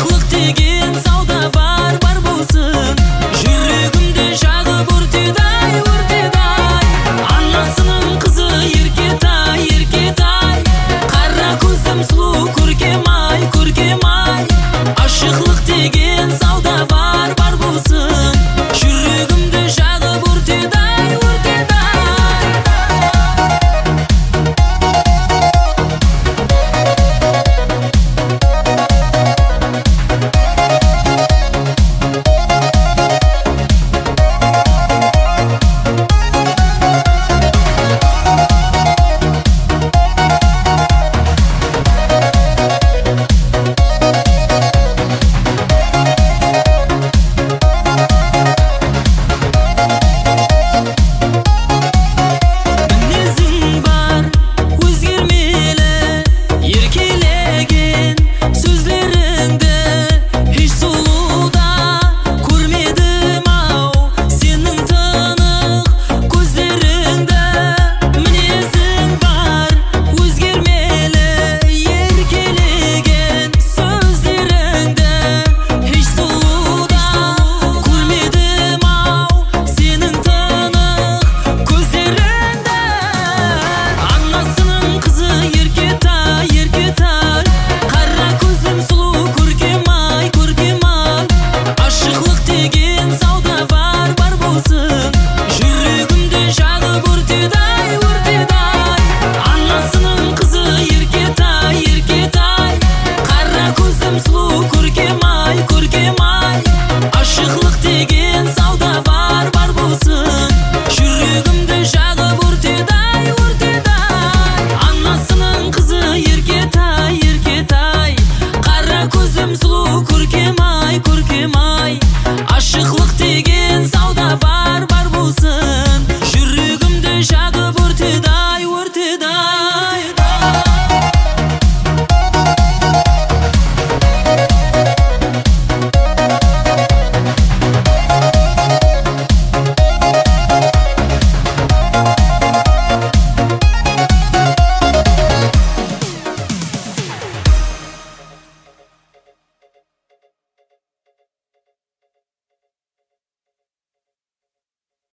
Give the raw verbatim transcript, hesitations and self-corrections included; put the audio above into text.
Ашықлық деген сауда бар, бар болсын. Жүрегімді жағып өртеді-ай, өртеді-ай. Анасының қызы еркетай, еркетай. Қара көзім сұлу көркем-ай, көркем-ай. Ашықлық деген сауда бар, бар болсын. Жүрегімді жағып өртеді-ай, өртеді-ай. Ашықлық деген сауда бар, бар болсын. Жүрегімді жағып өртеді-ай, өртеді-ай. Анасының қызы еркетай, еркетай. Қара көзім сұлу көркем